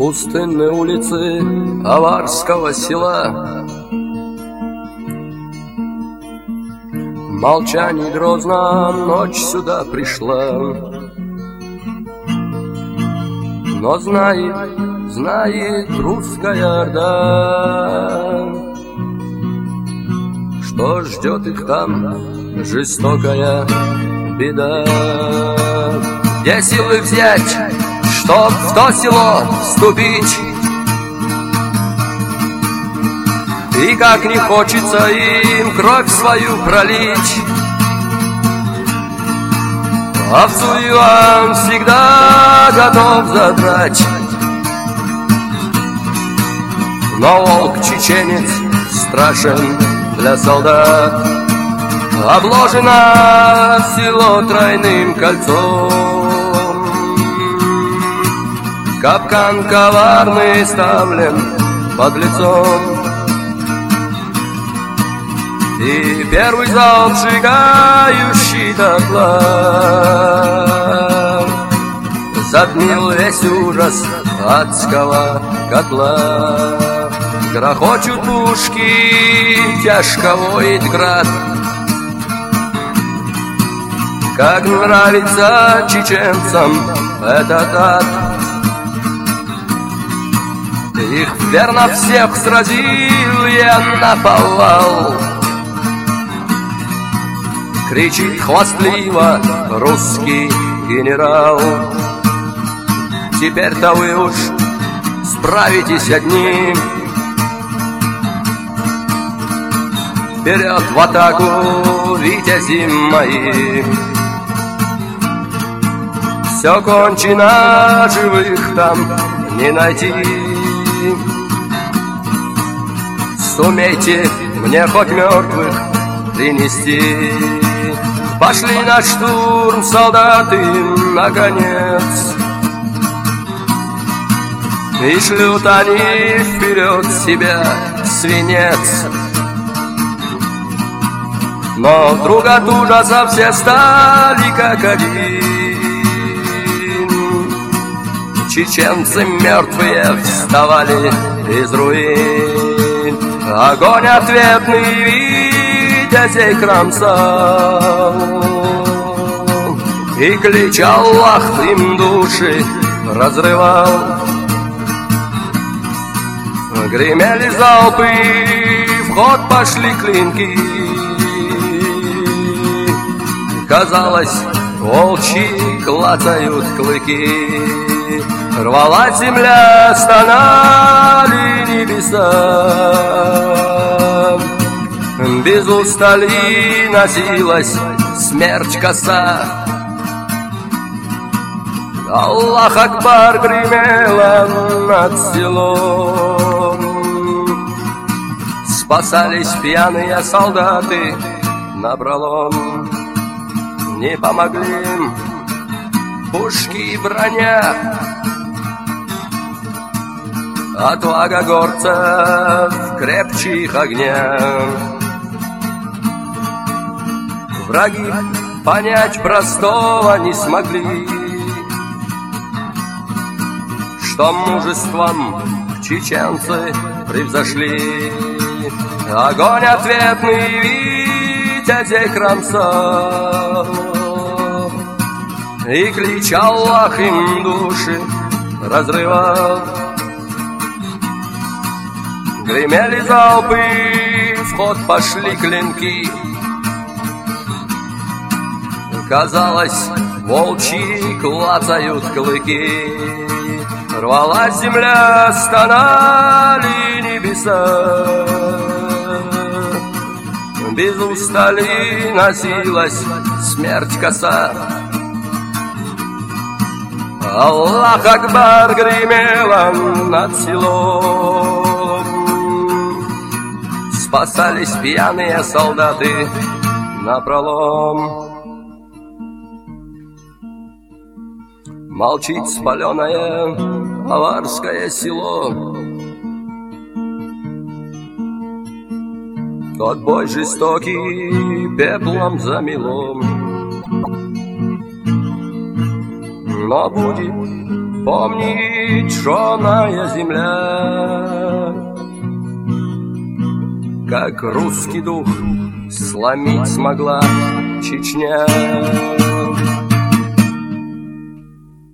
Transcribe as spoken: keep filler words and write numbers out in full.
Пустынные улицы аварского села, молчание грозно, ночь сюда пришла. Но знает, знает русская орда, что ждет их там жестокая беда. Где силы взять, чтоб в то село вступить? И как не хочется им кровь свою пролить, овцу Иван всегда готов задрать. Но волк-чеченец страшен для солдат, обложено село тройным кольцом. Капкан коварный ставлен под лицом, и первый залп, сжигающий дотла, затмил весь ужас адского котла. Грохочут пушки, тяжко воет град. Как нравится чеченцам этот ад. Их верно всех сразил я наповал. Кричит хвастливо русский генерал. Теперь-то вы уж справитесь одни. Вперед в атаку, витязи мои! Все кончено, живых там не найти. Сумейте мне хоть мертвых принести. Пошли на штурм солдаты наконец, и шлют они вперед себя свинец. Но вдруг от ужаса все стали как один. Чеченцы мертвые вставали из руин. Огонь ответный витязей кромсал, и клич Аллах им души разрывал. Гремели залпы, в ход пошли клинки. Казалось, волчьи клацают клыки. Рвалась земля, стонали небеса. Без устали носилась смерть коса. Аллах Акбар гремела над селом. Спасались пьяные солдаты напролом. Не помогли им пушки и броня. Отвага горцев крепче их огня. Враги понять простого не смогли, что мужеством чеченцы превзошли. Огонь ответный витязей кромсал, и клич Аллах им души разрывал. Гремели залпы, в ход пошли клинки. Казалось, волчьи клацают клыки. Рвалась земля, стонали небеса. Без устали носилась смерть коса. Аллах Акбар гремела над селом. Спасались пьяные солдаты напролом. Молчит спаленное аварское село. Тот бой жестокий пеплом замело. Но будет помнить черная земля, как русский дух сломить смогла Чечня.